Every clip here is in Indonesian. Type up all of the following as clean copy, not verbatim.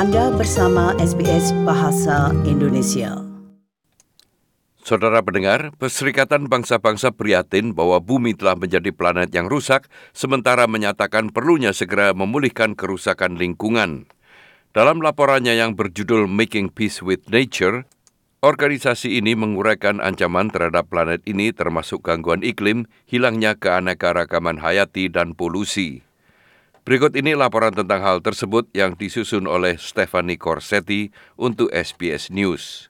Anda bersama SBS Bahasa Indonesia. Saudara pendengar, Perserikatan Bangsa-Bangsa prihatin bahwa bumi telah menjadi planet yang rusak, sementara menyatakan perlunya segera memulihkan kerusakan lingkungan. Dalam laporannya yang berjudul Making Peace with Nature, organisasi ini menguraikan ancaman terhadap planet ini termasuk gangguan iklim, hilangnya keanekaragaman hayati, dan polusi. Berikut ini laporan tentang hal tersebut yang disusun oleh Stephanie Corsetti untuk SBS News.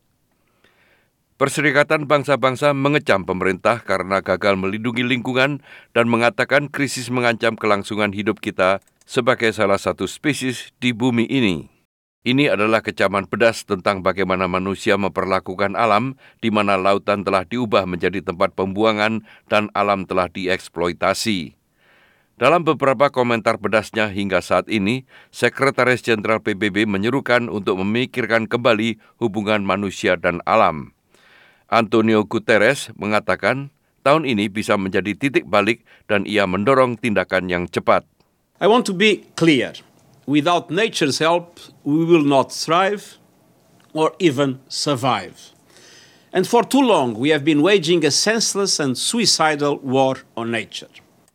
Perserikatan Bangsa-Bangsa mengecam pemerintah karena gagal melindungi lingkungan dan mengatakan krisis mengancam kelangsungan hidup kita sebagai salah satu spesies di bumi ini. Ini adalah kecaman pedas tentang bagaimana manusia memperlakukan alam di mana lautan telah diubah menjadi tempat pembuangan dan alam telah dieksploitasi. Dalam beberapa komentar pedasnya hingga saat ini, Sekretaris Jenderal PBB menyerukan untuk memikirkan kembali hubungan manusia dan alam. Antonio Guterres mengatakan tahun ini bisa menjadi titik balik dan ia mendorong tindakan yang cepat. I want to be clear. Without nature's help, we will not thrive or even survive. And for too long, we have been waging a senseless and suicidal war on nature.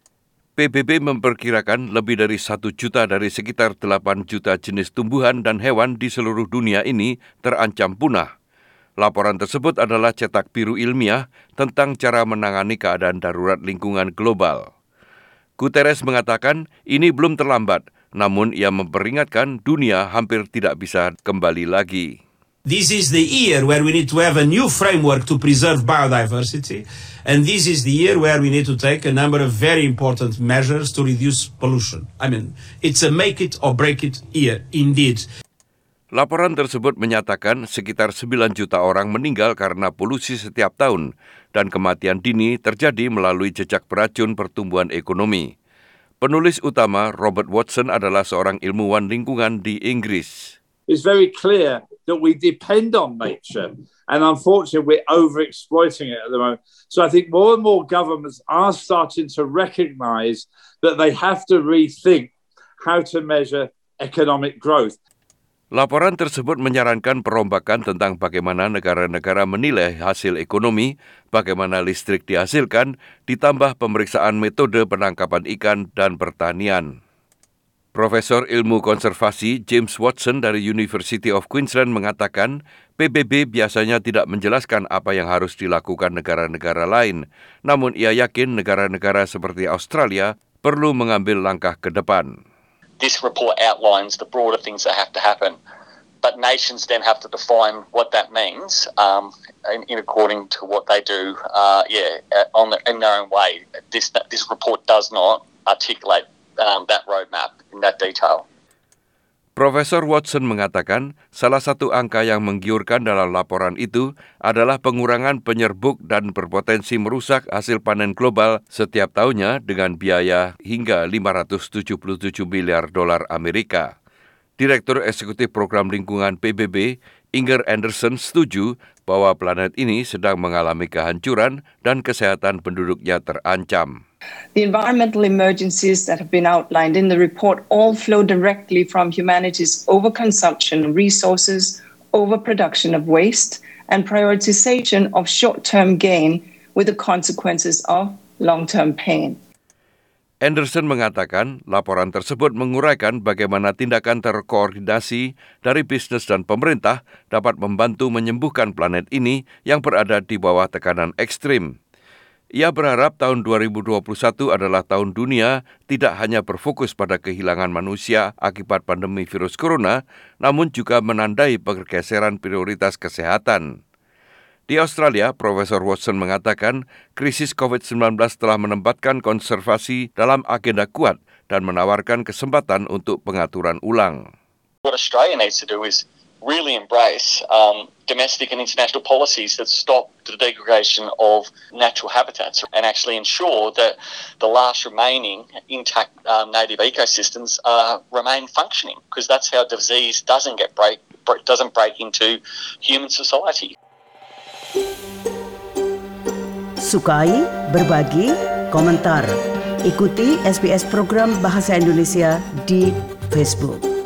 PBB memperkirakan lebih dari 1 juta dari sekitar 8 juta jenis tumbuhan dan hewan di seluruh dunia ini terancam punah. Laporan tersebut adalah cetak biru ilmiah tentang cara menangani keadaan darurat lingkungan global. Guterres mengatakan ini belum terlambat, namun ia memperingatkan dunia hampir tidak bisa kembali lagi. This is the year where we need to have a new framework to preserve biodiversity, and this is the year where we need to take a number of very important measures to reduce pollution. I mean, it's a make it or break it year, indeed. Laporan tersebut menyatakan sekitar 9 juta orang meninggal karena polusi setiap tahun, dan kematian dini terjadi melalui jejak beracun pertumbuhan ekonomi. Penulis utama Robert Watson adalah seorang ilmuwan lingkungan di Inggris. It's very clear that we depend on nature, and unfortunately we're overexploiting it at the moment. So I think more and more governments are starting to recognise that they have to rethink how to measure economic growth. Laporan tersebut menyarankan perombakan tentang bagaimana negara-negara menilai hasil ekonomi, bagaimana listrik dihasilkan, ditambah pemeriksaan metode penangkapan ikan dan pertanian. Profesor Ilmu Konservasi James Watson dari University of Queensland mengatakan PBB biasanya tidak menjelaskan apa yang harus dilakukan negara-negara lain, namun ia yakin negara-negara seperti Australia perlu mengambil langkah ke depan. This report outlines the broader things that have to happen, but nations then have to define what that means in according to what they do in their own way. This report does not articulate that roadmap in that detail. Profesor Watson mengatakan salah satu angka yang menggiurkan dalam laporan itu adalah pengurangan penyerbuk dan berpotensi merusak hasil panen global setiap tahunnya dengan biaya hingga $577 miliar Amerika. Direktur Eksekutif Program Lingkungan PBB, Inger Anderson, setuju bahwa planet ini sedang mengalami kehancuran dan kesehatan penduduknya terancam. The environmental emergencies that have been outlined in the report all flow directly from humanity's overconsumption of resources, overproduction of waste, and prioritization of short-term gain with the consequences of long-term pain. Anderson mengatakan laporan tersebut menguraikan bagaimana tindakan terkoordinasi dari bisnis dan pemerintah dapat membantu menyembuhkan planet ini yang berada di bawah tekanan ekstrim. Ia berharap tahun 2021 adalah tahun dunia tidak hanya berfokus pada kehilangan manusia akibat pandemi virus corona, namun juga menandai pergeseran prioritas kesehatan. Di Australia, Profesor Watson mengatakan krisis COVID-19 telah menempatkan konservasi dalam agenda kuat dan menawarkan kesempatan untuk pengaturan ulang. What Australia needs to do is really embrace domestic and international policies that stop the degradation of natural habitats and actually ensure that the last remaining intact native ecosystems remain functioning, because that's how disease doesn't break into human society. Sukai, berbagi, komentar. Ikuti SBS program Bahasa Indonesia di Facebook.